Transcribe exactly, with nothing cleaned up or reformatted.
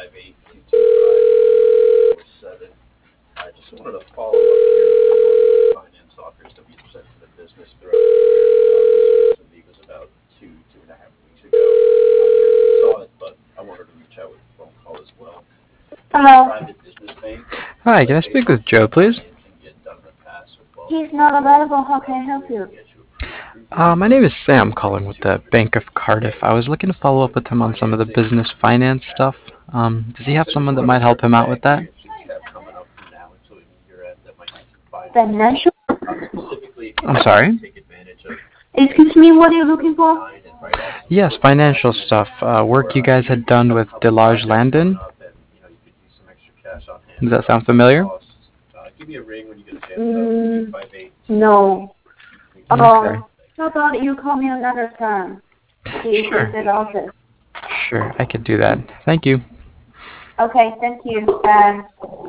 five eight, two two five, seven. I just wanted to follow up here on finance offers that we sent to the business throughout the year. Uh, this was about two, two and a half weeks ago. I'm not sure if you saw it, but I wanted to reach out with a phone call as well. Hello. Private business bank. Hi, can I speak with Joe, please? He's not available. How can I help you? Uh, my name is Sam, calling with the Bank of Cardiff. I was looking to follow up with him on some of the business finance stuff. Um, does he have someone that might help him out with that? Financial? I'm sorry? Excuse me, what are you looking for? Yes, financial stuff. Uh, work you guys had done with Delage Landon. Does that sound familiar? Mm, no. Okay. Oh, how about you call me another time? He's Sure. in the office. Sure, I could do that. Thank you. Okay, thank you. Bye.